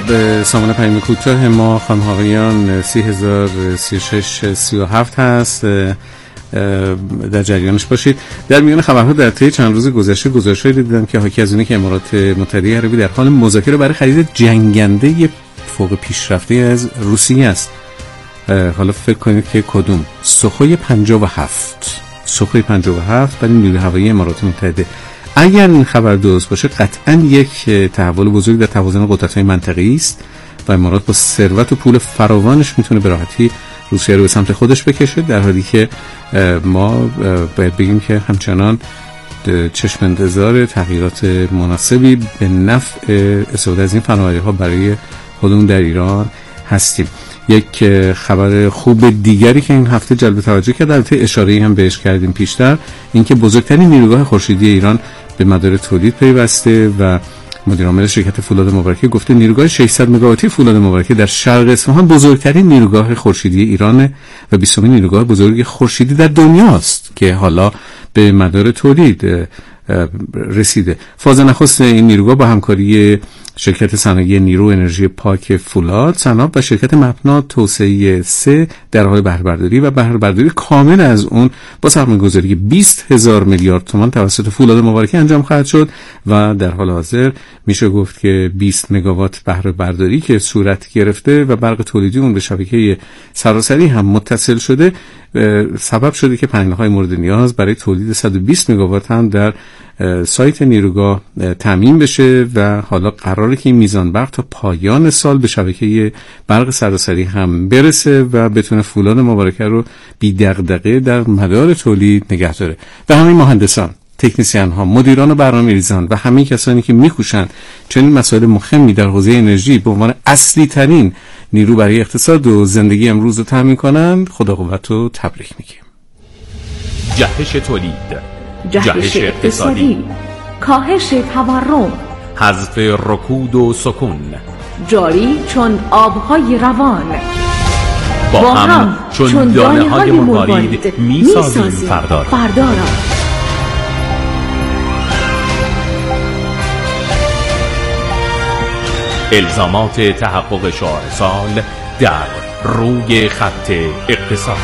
خب سامانه پیام کوتاه ما خانم آقایان 30,036,37 هست، در جریانش باشید. در میان خبرها در طی چند روز گذشته گزارش‌هایی دیدم که حاکی از اینه که امارات متحده عربی در حال مذاکره برای خرید جنگنده فوق پیشرفته از روسیه است. حالا فکر کنید که کدوم؟ سوخوی 57 برای نیروی هوایی امارات متحده. اگر این خبر درست باشه قطعاً یک تحول بزرگ در توازن قدرت‌های منطقه‌ای است و امارات با ثروت و پول فراوانش میتونه به راحتی روسیه رو به سمت خودش بکشه، در حالی که ما باید بگیم که همچنان چشم انتظار تغییرات مناسبی به نفع استفاده از این فناوری‌ها برای خودمون در ایران هستیم. یک خبر خوب دیگری که این هفته جلب توجه کرد، البته اشاره‌ای هم بهش کردیم پیشتر، اینکه بزرگترین نیروگاه خورشیدی ایران به مدار تولید پیوسته و مدیر عامل شرکت فولاد مبارکه گفته نیروگاه 600 مگاواتی فولاد مبارکه در شرق اصفهان بزرگترین نیروگاه خورشیدی ایرانه و 20مین نیروگاه بزرگ خورشیدی در دنیاست که حالا به مدار تولید رسیده. فاز نخست این نیروگاه با همکاری شرکت صنایع نیرو انرژی پاک فولاد صنعت و شرکت مبنا توسعه 3 در حال بهره‌برداری و بهره‌برداری کامل از اون با سرمایه‌گذاری 20,000 میلیارد تومان توسط فولاد مبارکه انجام خواهد شد و در حال حاضر میشه گفت که 20 مگاوات بهره‌برداری که صورت گرفته و برق تولیدی اون به شبکه سراسری هم متصل شده سبب شده که پنل‌های مورد نیاز برای تولید 120 مگاوات هم در سایت نیروگاه تامین بشه و حالا قراره که این میزان برق تا پایان سال به شبکه برق سراسری هم برسه و بتونه فولاد مبارکه رو بی دغدغه در مدار تولید نگه داره. و همین مهندسان، تکنسین ها، مدیران و برنامه‌ریزان و همه کسانی که می‌کوشن چنین مسائل مهمی در حوزه انرژی به عنوان اصلی ترین نیرو برای اقتصاد و زندگی امروز رو تامین کنند، خدا قوت و تبریک میگیم. جهش تولید، جهش اقتصادی، کاهش تورم، حذف رکود و سکون، جاری چون آبهای روان، با هم چون دانه های مروارید میسازیم فردا را. الزامات تحقق شعار سال در روی خط اقتصاد.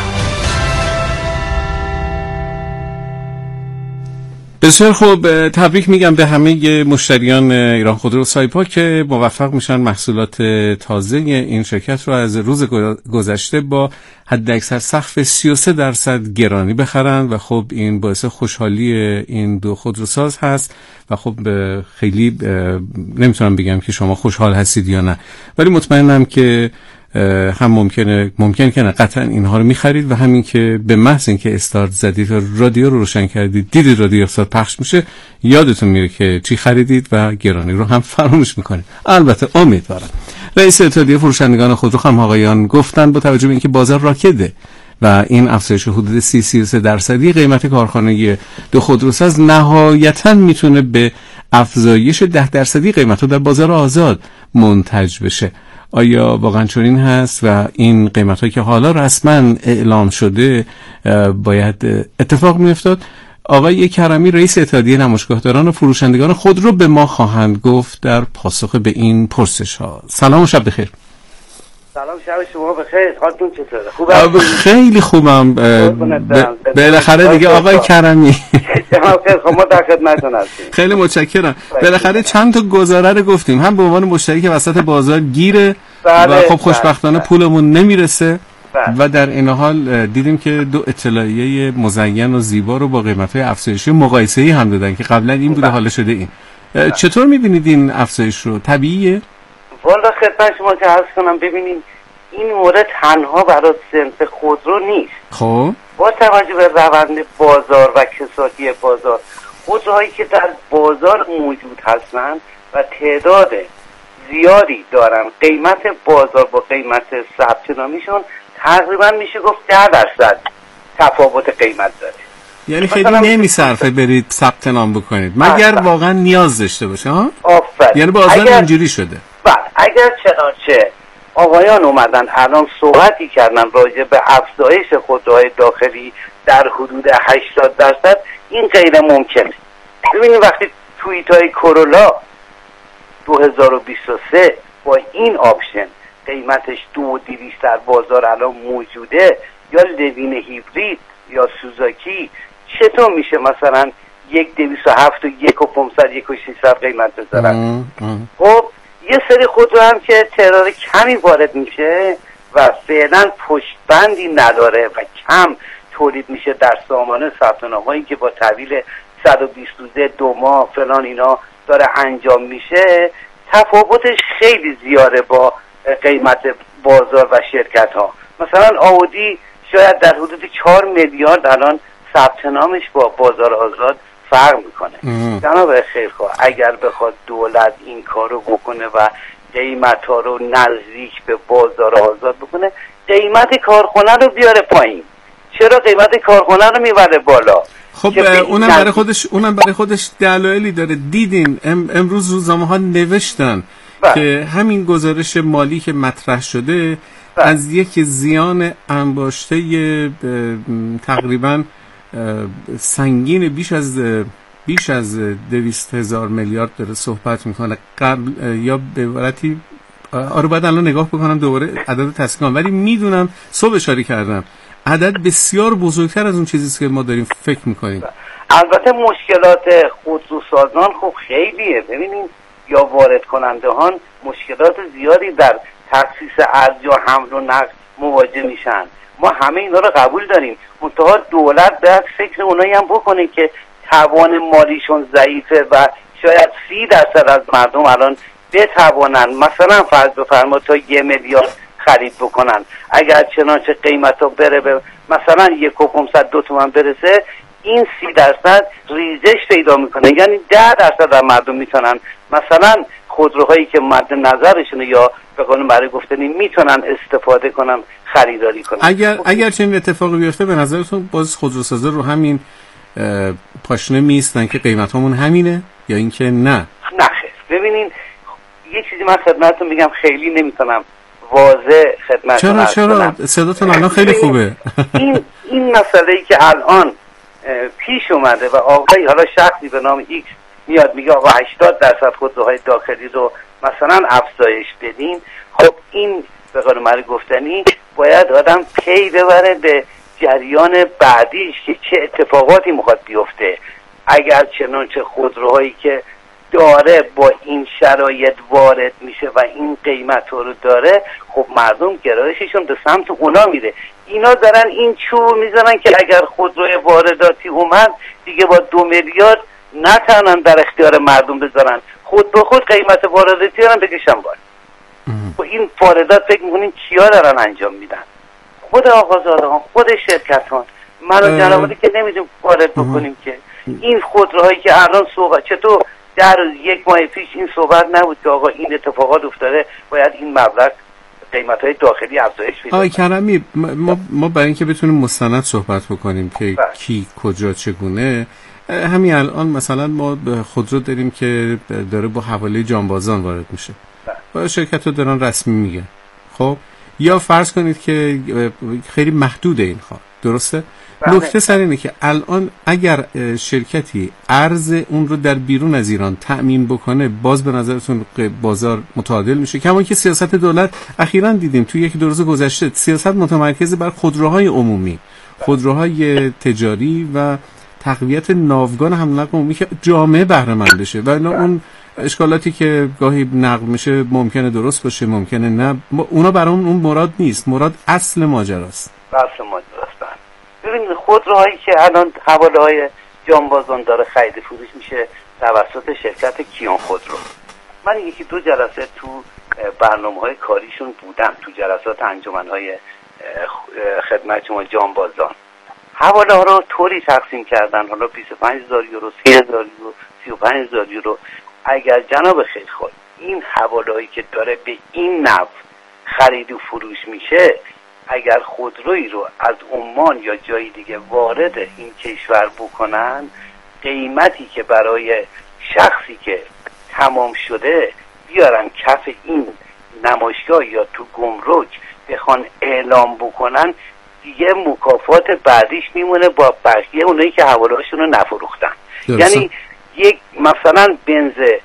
بسیار خوب، تبریک میگم به همه مشتریان ایران خودرو سایپا که موفق میشن محصولات تازه این شرکت رو از روز گذشته با حداکثر سقف 33% گرانی بخرن و خب این باعث خوشحالی این دو خودروساز هست و خب خیلی نمیتونم بگم که شما خوشحال هستید یا نه، ولی مطمئنم که هم ممکنه که نه قطعا اینها رو میخرید و همین که به محض اینکه استارت زدید و رادیو رو روشن کردید دیدید رادیو استارت پخش میشه یادتون میره که چی خریدید و گرانی رو هم فراموش میکنید. البته امیدوارم. رئیس اتحادیه فروشندگان خودرو خانم آقایان گفتن با توجه به اینکه بازار راکده و این افزایش حدود 33% قیمت کارخانه دو خودروساز نهایتاً میتونه به افزایش 10% قیمت رو در بازار آزاد منتج بشه. آیا واقعا چنین هست و این قیمت‌هایی که حالا رسما اعلام شده باید اتفاق می‌افتاد؟ آقای کرمی رئیس اتحادیه نمایشگاهداران و فروشندگان خودرو به ما خواهند گفت در پاسخ به این پرسش‌ها. سلام و شب بخیر. سلام، شب شما بخیر. حالتون چطوره؟ خوبه؟ خیلی خوبم. بالاخره دیگه آقای کرمی ما در خدمتتون هستیم. خیلی متشکرم. بالاخره چند تا گزاره رو گفتیم، هم به عنوان مشتری که وسط بازار گیره و خب خوشبختانه پولمون نمیرسه و در این حال دیدیم که دو اطلاعیه مزین و زیبا رو با قیمت‌های افزایشی مقایسه‌ای هم دادن که قبلا این بوده حالا شده این. چطور می‌بینید این افزایش رو؟ طبیعیه؟ والا خدمت شما که عرض کنم، ببینید این مورد تنها برای صنف خودرو نیست. خب با توجه به روند بازار و کسادی بازار، خودروهایی که در بازار موجود هستند و تعداد زیادی دارن، قیمت بازار با قیمت ثبت نامیشون تقریبا میشه گفت 10% تفاوت قیمت داره. یعنی خیلی نمیصرفه برید ثبت نام بکنید مگر واقعا نیاز داشته باشه. ها آفرین. یعنی بازار اینجوری شده. بله، اگر چنانچه آقایان اومدن الان صحبتی کردن راجع به افزایش خودروهای داخلی در حدود 80%، این غیر ممکنه. ببینید وقتی تویوتای کورولا 2023 با این آپشن قیمتش 2,200 در بازار الان موجوده، یا لوین هیبرید یا سوزاکی، چطور میشه مثلا 1,207 و 1,500 1,600 قیمت بذارن؟ خب یه سری خودرو هم که ترور کمی وارد میشه و فعلا پشتبندی نداره و کم تولید میشه در سامانه ثبت‌نامه‌ای که با تحویل 120 روزه 2 ماه فلان اینا داره انجام میشه، تفاوتش خیلی زیاده با قیمت بازار و شرکت ها. مثلا آودی شاید در حدود 4 میلیارد الان ثبت نامش با بازار آزاد فرق میکنه. جناب خیرخواه اگر بخواد دولت این کارو بکنه و قیمت ها رو نزدیک به بازار آزاد بکنه، قیمت کارخونه رو بیاره پایین. چرا قیمت کارخونه رو میبره بالا؟ خب اونم برای خودش دلایلی داره. دیدین امروز روزنامه‌ها نوشتن که همین گزارش مالی که مطرح شده از یک زیان انباشته تقریبا سنگین بیش از 200,000 میلیارد داره صحبت میکنه. قبل یا به عبارتی باید الان نگاه بکنم دوباره عدد تصحیح، ولی میدونم صبح اشاره کردم عدد بسیار بزرگتر از اون چیزیست که ما داریم فکر میکنیم. البته مشکلات خودروسازان خب خیلیه. ببینیم یا وارد کنندهان مشکلات زیادی در تخصیص ارز یا حمل و نقل مواجه میشن. ما همه اینا رو قبول داریم، منتها دولت باید فکر اونایی هم بکنه که توان مالیشون ضعیفه و شاید 30% از مردم الان بتوانن مثلا فرض بفرما تا 1 میلیارد خرید بکنن. اگر چنانچه قیمت ها بره به مثلا 1,500 تومان برسه، این 30% ریزش پیدا میکنه، یعنی 10% از مردم میتونن مثلا خودروهایی که مد نظرشونه یا به قول برای گفتنی میتونن استفاده کنن خریداری کنن. اگر چنین اتفاقی بیفته به نظرتون باز خودروسازا رو همین پاشنه میستن که قیمت همون همینه یا اینکه نه؟ نه خیر. ببینین یه چیزی من خدمتتون میگم، خیلی نمیتونم واضح خدمتتون چرا صداتون الان خیلی خوبه. این مسئله‌ای که الان پیش اومده و آقای حالا شخصی به نام ایکس میاد میگه آقا 80% خودروهای داخلی رو مثلا افزایش بدین، خب این به قول من گفتنی باید آدم پی ببره به جریان بعدیش که چه اتفاقاتی میخواد بیفته. اگر چنانچه خودروهایی که داره با این شرایط وارد میشه و این قیمت رو داره، خب مردم گرایششون به سمت اونا میره. اینا دارن این چوب میزنن که اگر خودروی وارداتی اومد دیگه با 2 میلیارد نتونن در اختیار مردم بذارن، خود به خود قیمت وارداتی رو بکشن بالا. و این واردات فکر میکنین کیا دارن انجام میدن؟ خود آقازادهان، خود شرکتان. من و جنابالی که نمیدونم وارد بکنیم که این خودروهایی که الان صحبت چطور در 1 ماه پیش این صحبت نبود که آقا این اتفاقات افتاده باید این مبلغ قیمت‌های داخلی افزایش بده. آقای کرمی ما برای اینکه بتونیم مستند صحبت بکنیم که کی کجا چگونه، همین الان مثلا ما خودرو داریم که داره با حواله جانبازان وارد میشه و شرکت رو دارن رسمی میگن. خب یا فرض کنید که خیلی محدوده این کار، درسته؟ نکته سر اینه که الان اگر شرکتی ارز اون رو در بیرون از ایران تأمین بکنه، باز به نظرتون بازار متعادل میشه؟ کما که سیاست دولت اخیراً دیدیم توی 1-2 روز گذشته سیاست متمرکز بر خودروهای عمومی، خودروهای تجاری و تقویت ناوگان حمل و نقل عمومی که جامعه بهره مند بشه و اون اشکالاتی که گاهی نقل میشه ممکنه درست باشه ممکنه نه، اونا برامون اون مراد نیست، مراد اصل ماجراست. اصل ماجراست. ببینید خودروهایی که الان حواله‌های جانبازان داره خرید فروش میشه توسط شرکت کیان خودرو. من 1-2 جلسه تو برنامه‌های کاریشون بودم، تو جلسات انجمن‌های خدمت شما جانبازان. حواله ها رو طوری تقسیم کردن، حالا 25,000 یورو، 30,000 یورو، 35,000 یورو. اگر جناب خیرخواه این حواله‌ای که داره به این نحو خرید و فروش میشه، اگر خودرویی رو از عمان یا جای دیگه وارد این کشور بکنن، قیمتی که برای شخصی که تمام شده بیارن کف این نمایشگاه یا تو گمرک بخوان اعلام بکنن، دیگه مکافات بعدیش میمونه با بقیه اونایی که حواله‌هاشون رو نفروختن. یعنی یک مثلا بنز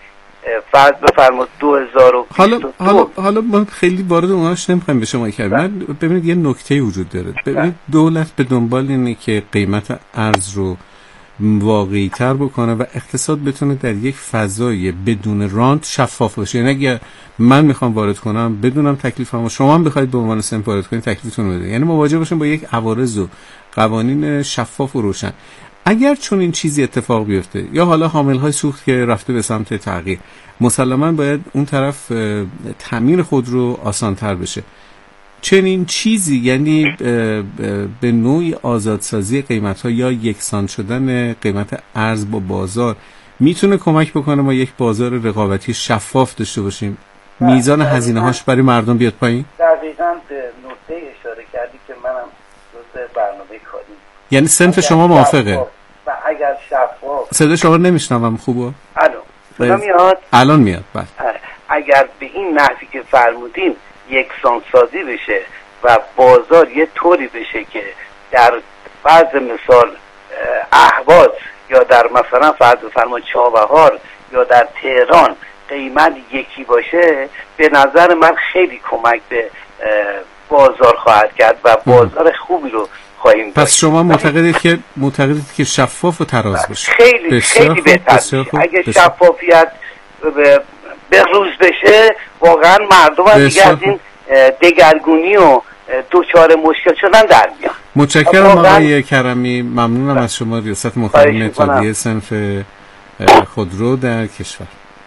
فرض بفرمایید 2022. حالا ما خیلی وارد اوناش نمیخوایم بشه ما کرد. من ببینید یه نکته وجود داره. ببینید دولت به دنبال اینه که قیمت ارز رو واقعی تر بکنه و اقتصاد بتونه در یک فضای بدون رانت شفاف باشه. یعنی اگر من میخوام وارد کنم بدونم تکلیفم و شما هم بخواید به عنوان صنف وارد کنید تکلیفتون رو بده. یعنی مواجه باشیم با یک عوارض و قوانین شفاف و روشن. اگر چون این چیزی اتفاق بیفته یا حالا حامل‌های سوخت که رفته به سمت تغییر، مسلماً باید اون طرف تامین خودرو آسان‌تر بشه. چنین چیزی یعنی به نوعی آزادسازی قیمت‌ها یا یکسان شدن قیمت ارز با بازار میتونه کمک بکنه ما یک بازار رقابتی شفاف داشته باشیم، میزان هزینه‌هاش برای مردم بیاد پایین. دقیقاً به نکته اشاره کردی که منم جزء برنامه کاری. یعنی صنف شما موافقه؟ و اگر شفاف. صدا شما رو نمیشنوم. خوبه؟ الان میاد؟ الان میاد. بله. اگر به این نحوی که فرمودین یکسان سازی بشه و بازار یه طوری بشه که در فرض مثال اهواز یا در مثلا فرض فرمایید چابهار یا در تهران قیمت یکی باشه، به نظر من خیلی کمک به بازار خواهد کرد و بازار خوبی رو خواهیم داشت. پس شما معتقدید که شفاف و تراز باشه؟ خیلی بهتر. اگه شفافیت به روز بشه واقعا مردم هم دیگه از این دگرگونی و دوچار مشکل شدن در میان. متشکرم آقای کرمی، ممنونم از شما. ریاست محترم اتحادیه صنف خودرو در کشور.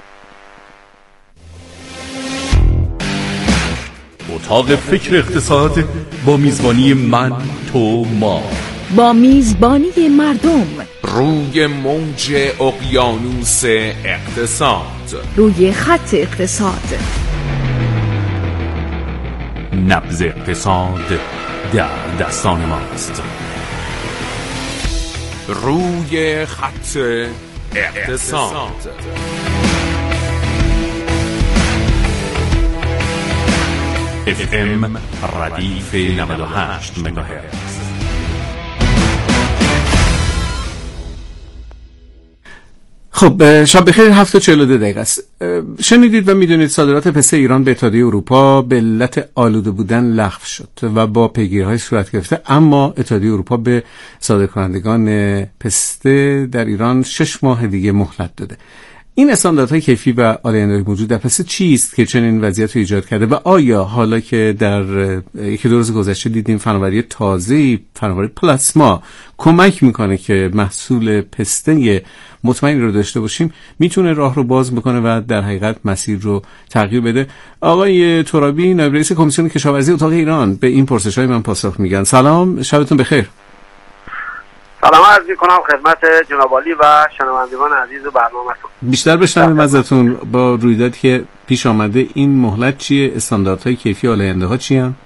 اتاق فکر اقتصاد با میزبانی من، تو، ما، با میزبانی مردم روی موج اقیانوس اقتصاد، روی خط اقتصاد. نبض اقتصاد در دستان ماست. روی خط اقتصاد. FM ردیف 98 مگاهرتز. خب شب بخیر. 7:42 دقیقه است. شنیدید و میدونید صادرات پسته ایران به اتحادیه اروپا به علت آلوده بودن لغو شد و با پیگیری‌های صورت گرفته، اما اتحادیه اروپا به صادرکنندگان پسته در ایران 6 ماه دیگه مهلت داده. این استانداردهای کیفی و آلاینده‌های موجود در پسته چیست که چنین وضعیت رو ایجاد کرده و آیا حالا که در یکی دو روز گذشته دیدیم فناوری تازه‌ای، فناوری پلاسما، کمک میکنه که محصول پسته مطمئن رو داشته باشیم، میتونه راه رو باز بکنه و در حقیقت مسیر رو تغییر بده؟ آقای ترابی، نایب رئیس کمیسیون کشاورزی اتاق ایران، به این پرسش‌های من پاسخ میگن. سلام، شبتون بخیر. سلام عرض می‌کنم خدمت جناب عالی و شنوندگان عزیز برنامه‌تون. بیشتر بشنویم ازتون با رویدادی که پیش آمده. این مهلت چیه؟ استانداردهای کیفی آلاینده‌ها چی هستند؟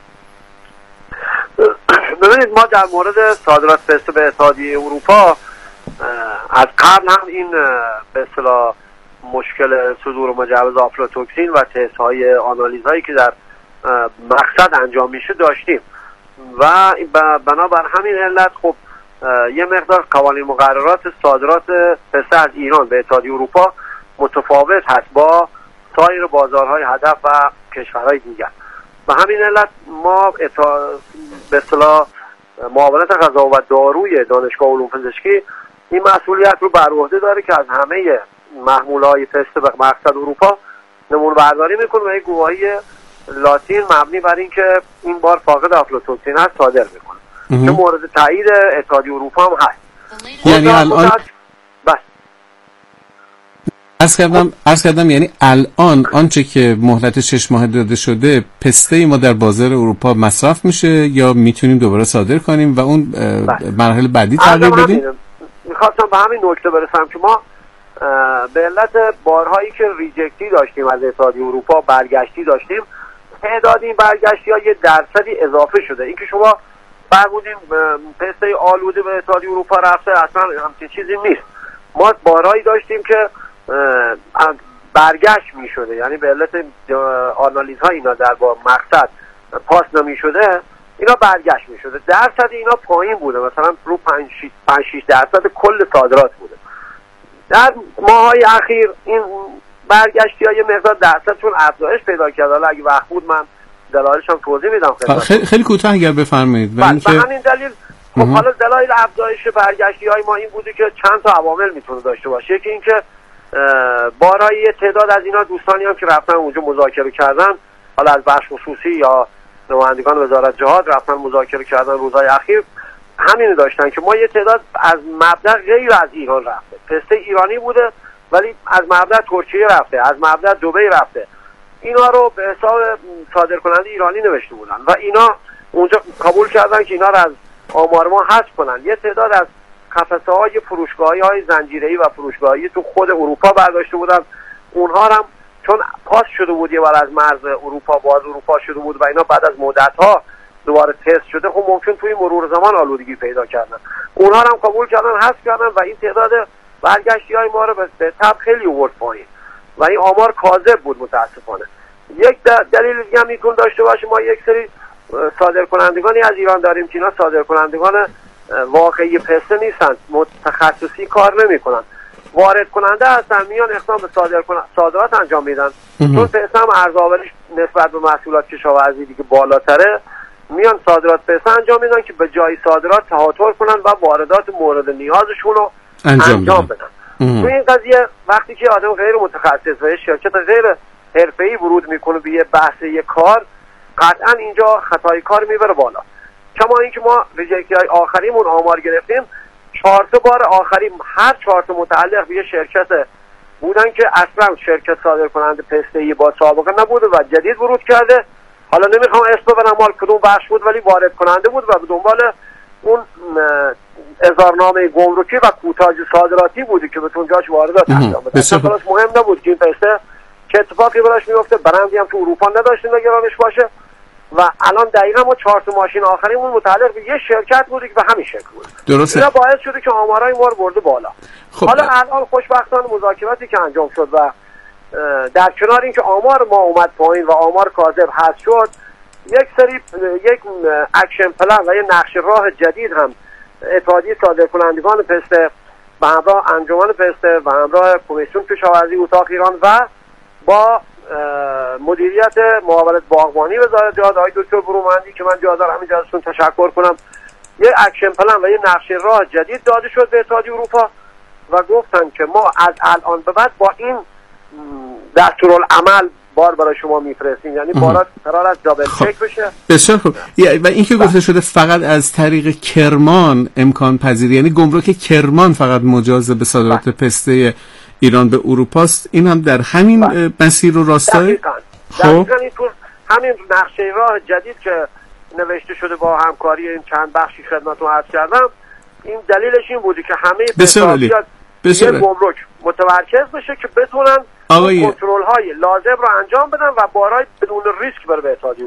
ببینید، ما در مورد صادرات پسته به اتحادیه اروپا از قبل هم این به اصطلاح مشکل صدور مجوز آفلاتوکسین و تست‌های آنالیزهایی که در مقصد انجام میشه داشتیم و بنابر همین علت خب یه مقدار قوانین مقررات صادرات پسته از ایران به اتحادیه اروپا متفاوت هست با سایر بازارهای هدف و کشورهای دیگر. و همین علت ما به اصطلاح معاونت غذا و داروی دانشگاه علوم پزشکی این مسئولیت رو بر عهده داره که از همه محمولهای پسته به مقصد اروپا نمونه برداری میکنه و یک گواهی لاتین مبنی بر اینکه این بار فاقد آفلاتوکسین هست صادر میکنه که مورد تایید اتحادیه اروپا هم هست. یعنی الان عرض کردم یعنی الان آنچه که مهلت 6 ماه داده شده پسته ما در بازار اروپا مصرف میشه یا میتونیم دوباره صادر کنیم و اون مرحله بعدی تغییر بدیم؟ میخواستم به همین نکته برسم که ما به علت بارهایی که ریجکتی داشتیم از اتحادیه اروپا، برگشتی داشتیم، تعداد این برگشتی ها یه درصدی اضافه شده. این که شما فرمودیم پسته آلوده به اتحادیه اروپا رفته، اصلا همچین چیزی نیست. ما بارهایی داشتیم که برگشت می شده، یعنی به علت آنالیزها اینا در با مقصد پاس نمی شده، اینا برگشت می شده. درصد اینا پایین بوده، مثلا رو 5-6% کل صادرات بوده. در ماهای اخیر این برگشتی ها یه مقدار درصدشون افزایش پیدا کرد. حالا اگه وقت بود من دلایلش هم توضیح میدم. خیلی کوتاه اگر بفرمایید. به همین دلیل خب حالا دلایل افزایش برگشتی های ما این بوده که چند تا عوامل میتونه داشته باشه. یکی این که بارایی تعداد از اینا دوستانی هم که رفتن اونجا مذاکره کردن، حالا از بخش خصوصی یا نمایندگان وزارت جهاد رفتن مذاکره کردن روزهای اخیر، همین داشتن که ما یه تعداد از مبدا غیر از ایران رفته، پسته ایرانی بوده ولی از مبدا ترکیه رفته، از مبدا دبی رفته، اینا رو به حساب صادرکننده ایرانی نوشته بودن و اینا اونجا قبول کردن که اینا رو از آمار ما حذف کنن. یه تعداد از قفسه های فروشگاهی های زنجیره‌ای و فروشگاهی تو خود اروپا برداشته بودن، اونها هم چون پاس شده بود یه بار از مرز اروپا باز اروپا شده بود و اینا بعد از مدت ها دوباره تست شده، خب ممکن توی مرور زمان آلودگی پیدا کردن، اونها هم قبول کردن حذف کردن و این تعداد برگشتی های ما رو به تبع خیلی آورد پایین و این آمار کاذب بود متاسفانه. یک دلیل دیگه هم میتونه داشته باشه، ما یک سری صادرکنندگانی از ایران داریم که اینا صادرکنندگان واقعی پسته نیستن، متخصصی کار نمیکنن، وارد کننده هستن، میان اقدام به صادرات انجام میدن، چون پسته هم ارزآوریش نسبت به محصولات کشاورزی دیگه بالاتره، میان صادرات پسته انجام میدن که به جای صادرات تهاتر کنن و واردات مورد نیازشون رو انجام بدن. تو این قضیه وقتی که آدم غیر متخصص و شرکت غیر حرفه‌ای ورود میکنه به یه بحث یه کار، قطعا اینجا خطای کار میبره بالا. کما اینکه ما ریجکتی های آخریمون آمار گرفتیم 4 بار آخرین هر 4 متعلق به یه شرکت بودن که اصلا شرکت صادر کننده پسته‌ای با سابقه نبوده و جدید ورود کرده. حالا نمیخوام اسم ببرم مال کدوم بخش بود ولی وارد کننده بود و به دنبال اون اظهارنامه گمرکی و کوتاج صادراتی بودی که بتون جاش واردات انجام بده. اصلا براش مهم نبود که این پسته چه اتفاقی براش میفته، برندی هم تو اروپا نداشتیم نگرانش باشه و الان دقیقا ما 4 ماشین آخریمون متعلق به یه شرکت بودی که به همین شکل بود. درسته. اینا باعث شده که آمارای ما رو برده بالا. خب حالا الان خوشبختانه مذاکراتی که انجام شد و در کنار اینکه آمار ما اومد پایین و آمار کاذب حذف شد، یک اکشن پلن و یک نقشه راه جدید هم اتحادیه صادرکنندگان پسته به همراه انجمن پسته و همراه کمیسیون کشاورزی اتاق ایران و با مدیریت معاونت باغبانی وزارت جهاد آقای دکتر برومندی که من جا دارم همینجا ازشون تشکر کنم، یه اکشن پلن و یه نقشه راه جدید داده شد به اتحادیه اروپا و گفتن که ما از الان به بعد با این دستورالعمل بار برای شما میفرستیم، یعنی بارا قرار است دابل چک بشه. بسیار خوب. و این که گفته شده فقط از طریق کرمان امکان پذیری، یعنی گمرک کرمان فقط مجاز به صادرات پسته ایران به اروپا است، این هم در همین مسیر و راستای خب این تو همین نقشه راه جدید که نوشته شده با همکاری این چند بخشی خدمتتون عرض کردم، این دلیلش این بودی که همه پسته‌ها یه گمرک متمرکز بشه که بتونن کنترل های لازم رو انجام بدن و بارای بدون ریسک بره به اتحادیه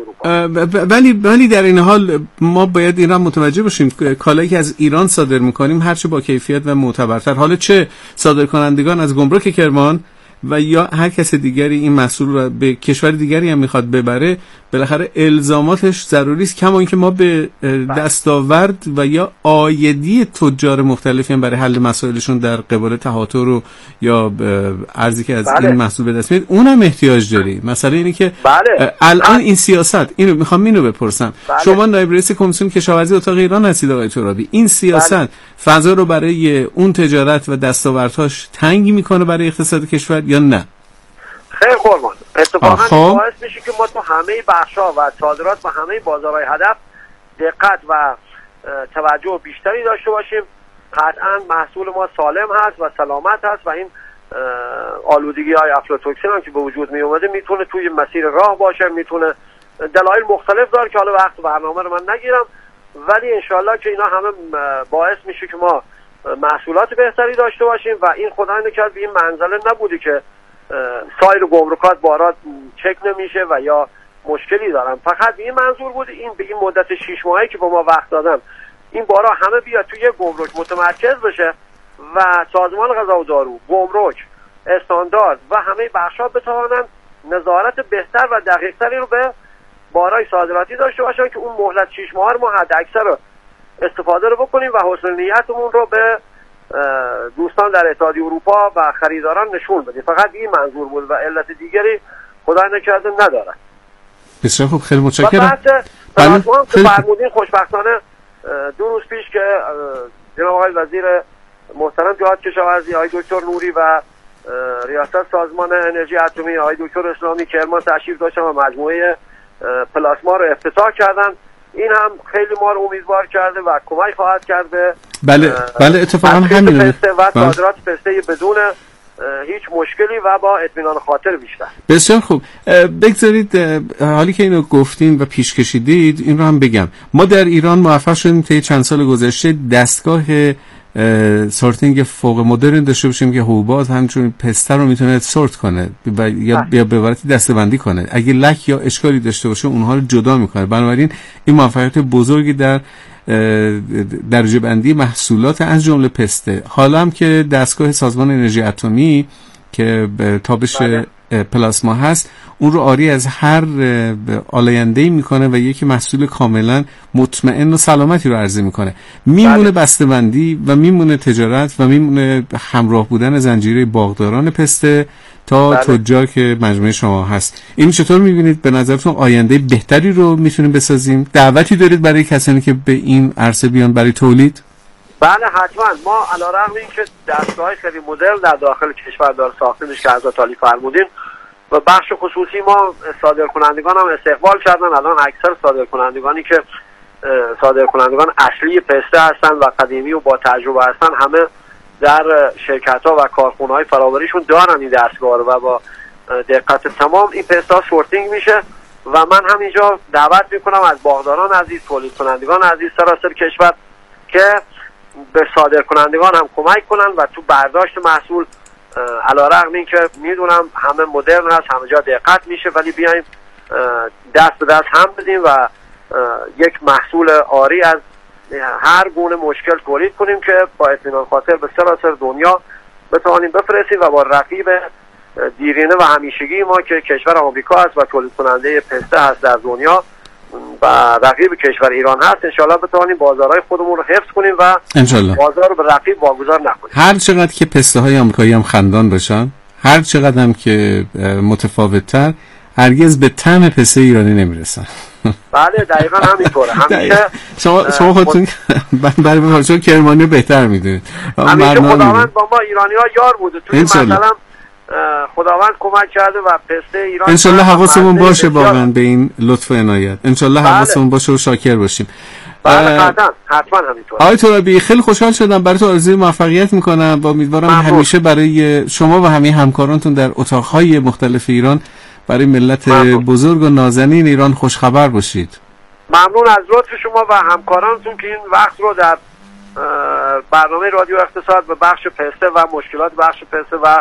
اروپا. ولی در این حال ما باید این را متوجه باشیم کالایی که از ایران صادر میکنیم هرچه با کیفیت و معتبرتر، حالا چه صادر کنندگان از گمرک کرمان و یا هر کس دیگری این محصول رو به کشور دیگری هم میخواد ببره، بالاخره الزاماتش ضروری است، کما اینکه ما به دستاورد و یا عایدی تجار مختلفی هم برای حل مسائلشون در قبال تهاتر و یا ارزی که از این محصول به دست میاد اونم احتیاج داری. مثلا اینه که الان این سیاست، اینو میخوام اینو بپرسم، شما نایب رئیس کمیسیون کشاورزی اتاق ایران هستید آقای ترابی، این سیاست فضا رو برای اون تجارت و دستاوردهاش تنگ میکنه برای اقتصاد کشور یا نه؟ خیلی قربان، اتفاقا باعث میشه که ما تو همه بخش‌ها و صادرات و همه بازارهای هدف دقت و توجه بیشتری داشته باشیم. قطعا محصول ما سالم هست و سلامت هست و این آلودگی‌های افلاتوکسین هم که به وجود می اومده میتونه توی مسیر راه باشه، میتونه دلایل مختلف داره که حالا وقت برنامه رو من نگیرم، ولی انشالله که اینا همه باعث میشه که ما محصولات بهتری داشته باشیم و این خدای نکرد به این منزله نبوده که سایر گمرکات بارات چک نمیشه و یا مشکلی دارن، فقط به این منظور بود این به این مدت 6 ماهی که با ما وقت دادن این بارا همه بیاد توی گمرک متمرکز بشه و سازمان غذا و دارو، گمرک، استاندارد و همه بخش‌ها بتوانن نظارت بهتر و دقیق‌تری رو به بارای صادراتی داشته باشن که اون مهلت 6 ماه ما حد اکثر رو استفاده رو بکنیم و حسن نیتمون رو به دوستان در اتحادیه اروپا و خریداران نشون بدیم. فقط این منظور بود و علت دیگری خدای نکرده نداره. بسیار خوب، خیلی متشکرم. بله خیلی فرمودین خوشبختانه 2 روز پیش که جناب آقای وزیر محترم جهاد کشاورزی آقای دکتر نوری و ریاست سازمان انرژی اتمی آقای دکتر اسلامی کرمان تشریف داشتن و مجموعه پلاسما رو افتتاح کردن. این هم خیلی ما رو امیدوار کرده و کمک خواهد کرد به بله اتفاقا همینه و صادرات پسته بدون هیچ مشکلی و با اطمینان خاطر بیشتر. بسیار خوب، بگذارید حالی که اینو گفتین و پیش کشیدید این رو هم بگم. ما در ایران موفق شدیم طی چند سال گذشته دستگاه سورتینگ فوق مدرن داشته باشیم که حبوبات همچون پسته رو میتونه سورت کنه و یا به عبارتی دسته‌بندی کنه. اگه لک یا اشکالی داشته باشه اونها رو جدا میکنه. بنابراین این موفقیت بزرگی در درجه بندی محصولات از جمله پسته. حالا هم که دستگاه سازمان انرژی اتمی که تابش پلاسما هست اون رو آری از هر آلاینده‌ای میکنه و یک محصول کاملا مطمئن و سلامتی رو عرضه میکنه. میمونه بسته‌بندی و میمونه تجارت و میمونه همراه بودن زنجیره باغداران پسته تا تجار که مجموعه شما هست. این چطور میبینید؟ به نظرتون آینده بهتری رو میتونیم بسازیم؟ دعوتی دارید برای کسانی که به این عرصه بیان برای تولید؟ بله حتما. ما علیرغم اینکه دستگاه خیلی مدرن در داخل کشور داره ساخته میشه که حضرت عالی فرمودین و بخش خصوصی ما صادرکنندگان هم استقبال کردن. الان اکثر صادرکنندگانی که صادرکنندگان اصلی پسته هستن و قدیمی و با تجربه هستن همه در شرکت‌ها و کارخونه‌های فراوریشون دارن این دستگاه رو و با دقت تمام این پسته سورتینگ میشه و من همینجا دعوت میکنم از باغداران عزیز، تولید کنندگان عزیز سراسر کشور که به صادرکنندگان هم کمک کنن و تو برداشت محصول علیرغم اینکه میدونم همه مدرن هست، همه جا دقت میشه، ولی بیایم دست به دست هم بدیم و یک محصول آری از هر گونه مشکل تولید کنیم که با اطمینان خاطر به سراسر دنیا بتوانیم بفرستیم و با رقیب دیرینه و همیشگی ما که کشور آمریکا هست و تولید کننده پسته هست در دنیا و رقیب کشور ایران هست انشالله بتوانیم بازارهای خودمون رو حفظ کنیم و بازار رو به رقیب واگذار نکنیم. هر چقدر که پسته های آمریکایی هم خندان باشن، هر چقدر هم که متفاوت‌تر، هرگز به طعم پسته ایرانی نمیرسن. بله دقیقاً همینطوره. همیشه شما خودتون برای بچه‌ها کرمانی بهتر میدونید. همیشه خداوند با ما ایرانی‌ها یار بوده. توی مثلا خداوند کمک کرده و پسته ایران انشالله حواسمون باشه واقعا به این لطف و عنایت. انشالله حواسمون باشه و شاکر باشیم. بله حتما همینطوره. آقای ترابی خیلی خوشحال شدم، براتون آرزوی موفقیت میکنم و امیدوارم همیشه برای شما و همه همکارانتون در اتاقهای مختلف ایران برای ملت بزرگ و نازنین ایران خوشخبر باشید. ممنون از لطف شما و همکارانتون که این وقت رو در برنامه رادیو اقتصاد به بخش پسته و مشکلات بخش پسته و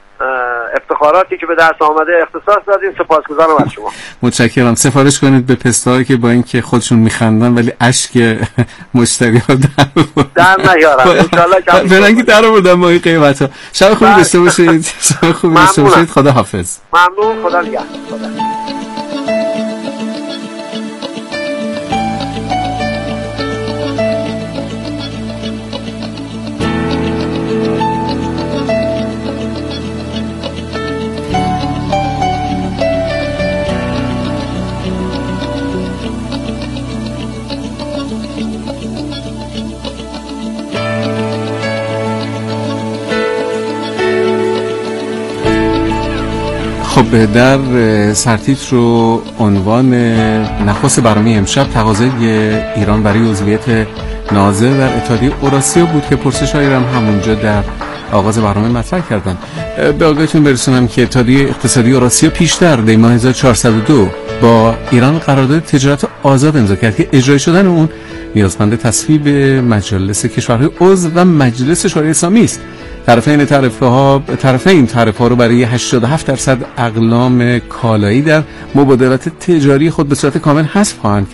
افتخاراتی که به دست آمده اختصاص دادین. سپاسگزارم از شما. متشکرم. سفارش کنید به پسته‌هایی که با اینکه خودشون میخندن ولی اشک مشتری‌ها در نیارن ان شاءالله. فرنگی در آوردن با این قیمتا. شب خوبی داشته باشید. شب خوبی داشته باشید. خدا حافظ. ممنون. خدا نگهدار. خدا. خب در سرتیتر و عنوان نخست برنامه امشب تقاضای ایران برای عضویت ناظر در اتحادیه اوراسیا بود که پرسش‌هایی هم همونجا در آغاز برنامه مطرح کردن. به آگاهتون برسونم که اتحادیه اقتصادی اوراسیا پیشتر در ماه 1402 با ایران قرارداد تجارت آزاد امضا کرد که اجرای شدن اون نیازمند تصویب مجالس کشورهای عضو و مجلس شورای اسلامی است. طرفین تعرفه‌ها رو برای 87% اقلام کالایی در مبادلات تجاری خود به صورت کامل حذف خواهند کرد.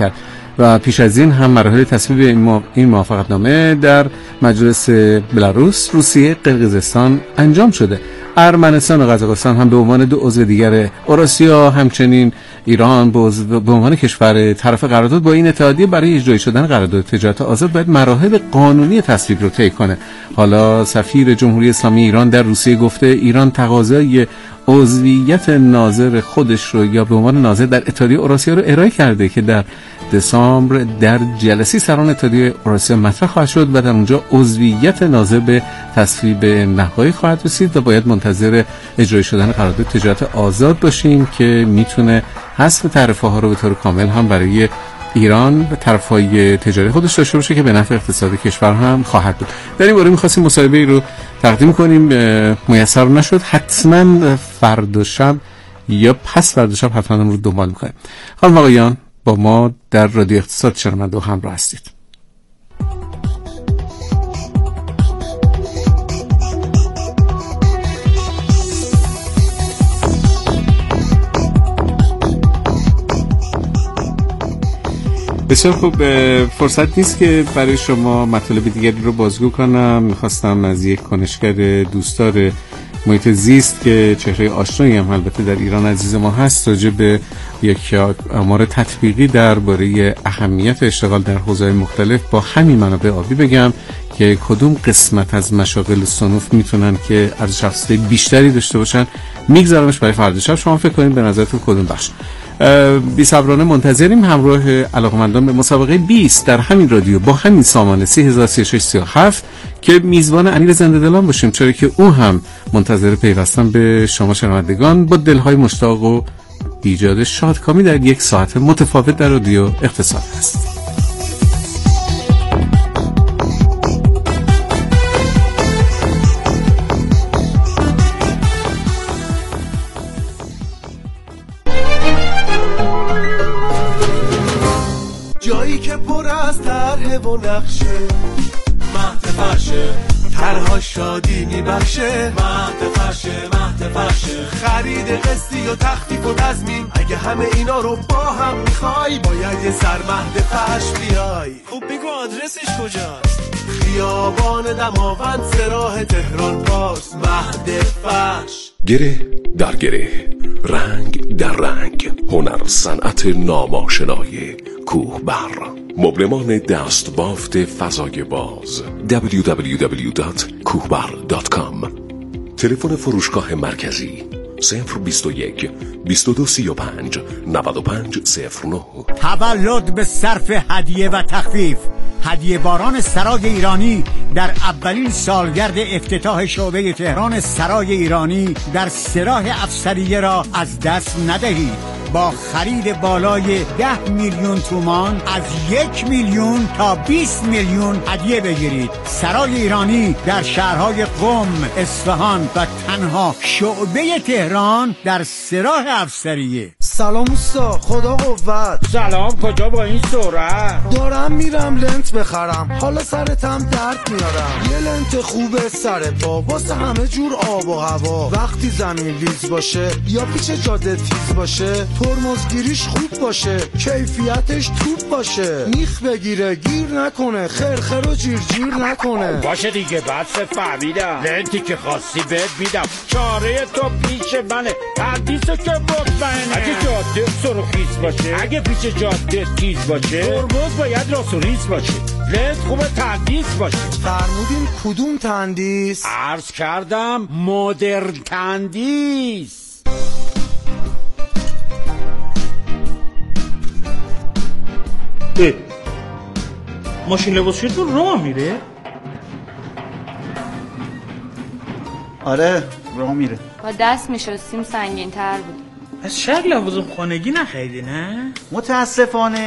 و پیش از این هم مراحل تصویب این موافقتنامه در مجلس بلاروس، روسیه، قرقیزستان انجام شده. ارمنستان و قزاقستان هم به عنوان دو عضو دیگر اوراسیا، همچنین ایران به عنوان کشور طرف قرارداد با این اتحادیه برای اجرایی شدن قرارداد تجارت آزاد باید مراحل قانونی تصویب رو طی کنه. حالا سفیر جمهوری اسلامی ایران در روسیه گفته ایران تقاضای عضویت ناظر خودش رو یا به عنوان ناظر در اتحادیه اوراسیا رو ارائه کرده که در دسامبر در جلسه سران اتحادیه اوراسیا مطرح خواهد شد و در اونجا عضویت ناظر به تصویب نهایی خواهد رسید و باید منتظر اجرایی شدن قرارداد تجارت آزاد باشیم که میتونه حذف تعرفه‌ها رو به طور کامل هم برای ایران و طرف‌های تجاری خودش داشته باشه که به نفع اقتصاد کشور هم خواهد بود. در این باره می‌خواستیم مصاحبه‌ای رو تقدیم کنیم، میسر نشد. حتما فردا شب یا پس فردا شب حتما رو دنبال می‌کنیم. خانم آقایان، با ما در رادیو اقتصاد شنونده و همراه هستید. بسیار خوب، فرصت نیست که برای شما مطالب دیگری رو بازگو کنم. میخواستم از یک کنشگر دوستدار محیط زیست که چهره آشنایی هم البته در ایران عزیز ما هست راجع به یک آمار تطبیقی درباره اهمیت اشتغال در حوزه‌های مختلف با همین منابع آبی بگم که کدوم قسمت از مشاغل صنوف میتونن که ارزش افزوده بیشتری داشته باشن. میگذارمش برای فردا شب. شما فکر کنید به نظرتون کدوم بخش؟ بی صبرانه منتظریم همراه علاقمندان به مسابقه 20 در همین رادیو با همین سامانه 303637 که میزبان علی زنده‌دلان باشیم، چرا که او هم منتظر پیوستن به شما شنوندگان با دلهای مشتاق و ایجاد شادکامی در یک ساعت متفاوت در رادیو اقتصاد است. جایی که پر از طرح و نقشه، مهد فرشه، طرها شادی میبخشه، مهد فرشه، خرید قسطی و تخفیف و تضمین، اگه همه اینا رو با هم میخوای باید یه سر مهد فرش بیای. خوب بگو آدرسش کجاست؟ خیابان دماوند سراح تهران پارس، مهد فرش. گره در گره، رنگ در رنگ، هنر صنعت ناماشنای کوهبر، مبلمان دست بافت فضای باز. www.kuhbar.com. تلفن فروشگاه مرکزی 021 2235 9509. تولد به صرف هدیه و تخفیف. هدیه باران سرای ایرانی در اولین سالگرد افتتاح شعبه تهران سرای ایرانی در سراح افسریه را از دست ندهید. با خرید بالای 10 میلیون تومان از 1 میلیون تا 20 میلیون هدیه بگیرید. سرای ایرانی در شهرهای قم، اصفهان و تنها شعبه تهران در سراح افسریه. سلام اوستا، خدا قوت. سلام، کجا با این سرعت؟ دارم میرم لنت بخرم، حالا سرتم درد میارم. یه لنت خوبه سر پا واسه همه جور آب و هوا. وقتی زمین لیز باشه یا پیچ جاده تیز باشه، ترمزگیریش خوب باشه، کیفیتش توپ باشه، میخ بگیره گیر نکنه، خرخر و جیر نکنه. باشه دیگه، بس فهمیدم. لنتی که خواستی بهت میدم، چاره تو پیش منه، تردیسو که مطمئنه. اگه جاده سرخیز باشه، اگه پیچ جاده تیز باشه، ترمز باید راست و ریز باشه، لنت خوبه تندیس باشه. فرمودین کدوم تندیس؟ عرض کردم مدرن تندیس. ماشین لباسشویتون راه میره؟ آره راه میره. با دست میشستیم سنگین تر بود. از شک لوازم خانگی نخریدی نه؟ متاسفانه